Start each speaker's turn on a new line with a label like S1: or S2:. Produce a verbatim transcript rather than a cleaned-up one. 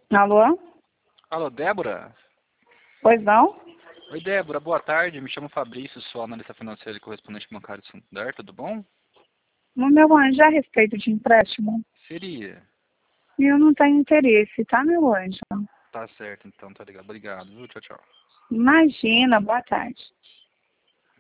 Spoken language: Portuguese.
S1: Alô?
S2: Alô, Débora?
S1: Pois não?
S2: Oi, Débora, boa tarde. Me chamo Fabrício, sou analista financeiro e correspondente bancário de Santander, tudo bom?
S1: No meu anjo, a respeito de empréstimo,
S2: Seria.
S1: eu não tenho interesse, tá, meu anjo?
S2: Tá certo, então, tá ligado. Obrigado, viu? Tchau, tchau.
S1: Imagina, boa tarde.